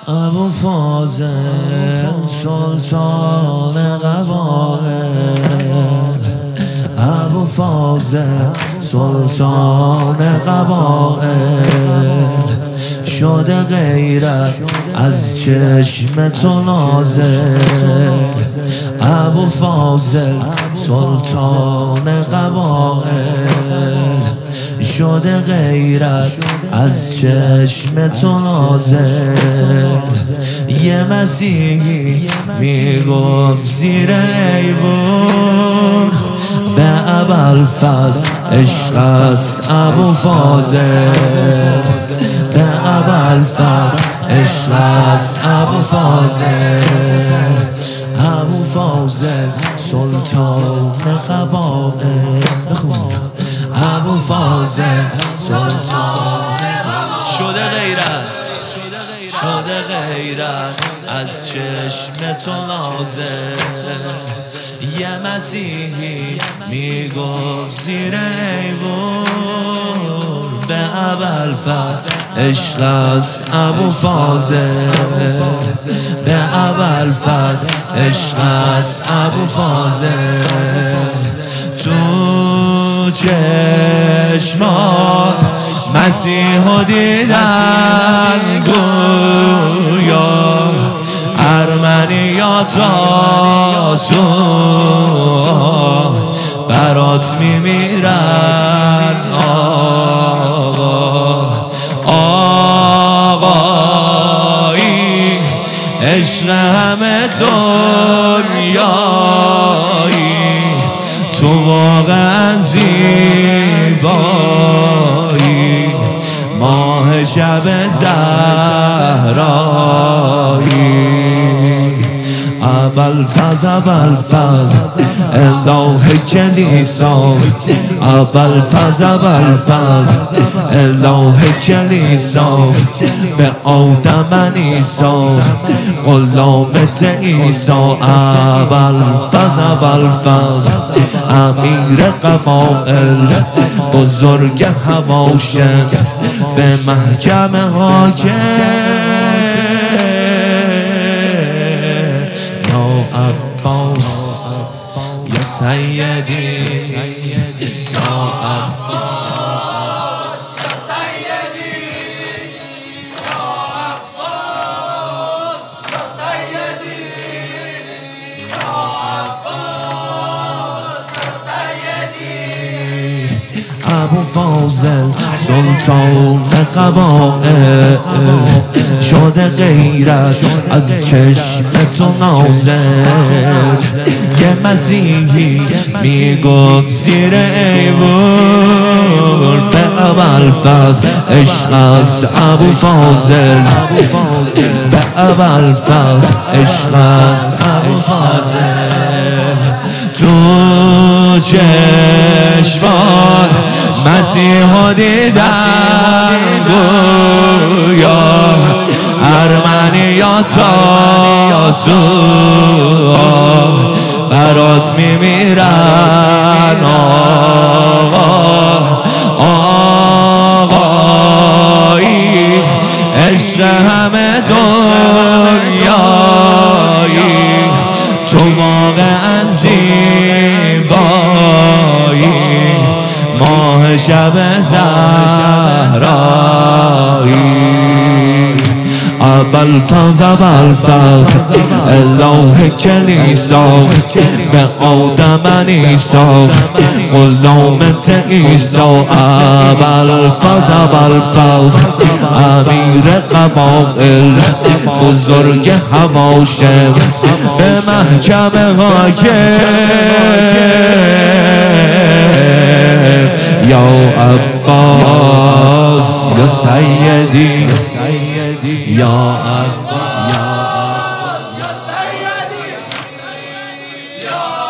ابو فاضل سلطان قبائل، ابو فاضل سلطان قبائل، شده غیرت از چشم تو نازل. ابو فاضل سلطان قبائل، شده غیرت از چشم تو نازل. یه مسیحی میگفت زیر ایوون به ابوالفضل عشق است ابو فاضل، به ابوالفضل عشق است ابو فاضل. ابو فاضل سلطان قبائل، ابو فاضل سلطان شده غیرت، شده غیرت از چشم تو نازل. یه مسیحی میگفت زیر ایوون به ابوالفضل عشق است ابو فاضل، به ابوالفضل عشق است ابو فاضل. تو چشمات مسیحو دیدن گویا ارمنیات آسو برات میمیرن. آقایی عشق همه دنیایی، تو واقعا زیبایی، ماه شب زهرایی. ابوالفضل ابوالفضل الهه کلیسا، ابوالفضل ابوالفضل الهه کلیسا، به آدم عیسی غلامت عیسی. ابوالفضل ابوالفضل امیر قبائل، بزرگ هواشم به محکم حاکم. یا عباس یا سیدی، یا عباس یا سیدی، یا عباس یا سیدی، یا عباس یا سیدی. ابو فاضل سلطان قبائل، شده غیرت از چشم تو نازل. یه مسیحی میگفت زیر ایوون به ابوالفضل عشق است ابو فاضل، به ابوالفضل عشق است ابو فاضل. تو چشمان مسیحو دیدن گویا ارمنیات آسو برات میمیرن. آقایی عشق همه دنیایی، تو واقعا زیبایی، ماه شب زهرایی. ابوالفضل ابوالفضل الهه کلیسا، به آدم عیسی غلامت عیسی. ابوالفضل ابوالفضل امیر قبائل، بزرگ هواشم به محکم حاکم. یا عباس یا سیدی، یا عباس یا سیدی، یا